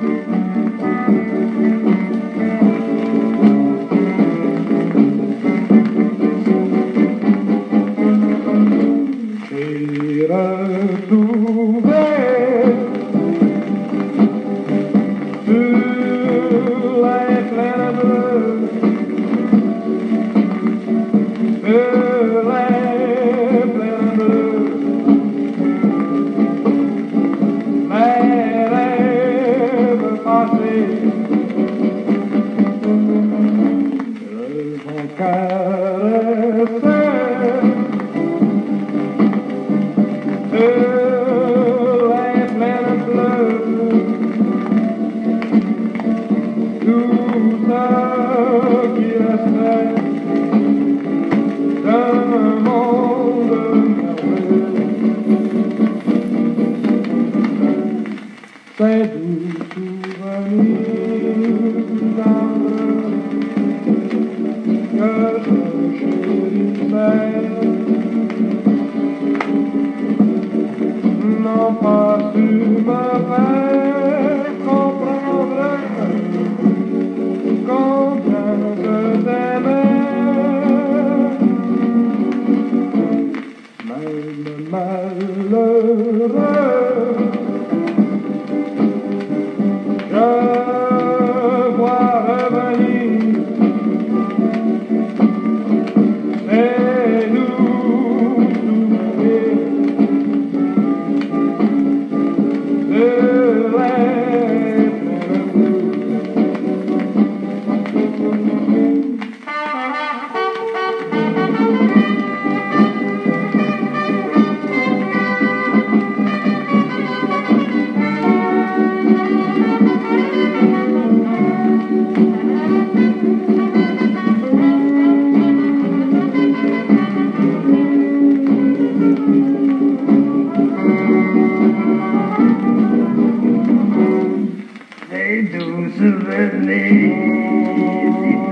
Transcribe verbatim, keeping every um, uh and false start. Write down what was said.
J'ai retrouvé sur les plaines bleues, sur les plaines bleues, mes rêves passés, le vent caressait. Sur les plaines bleues, tout ce qui restait d'un monde merveilleux, ces doux souvenirs que je chérissais n'ont pas su me faire comprendre combien je t'aimais. Même malheureux, je vois revenir et nous souffrir. Les doux souvenirs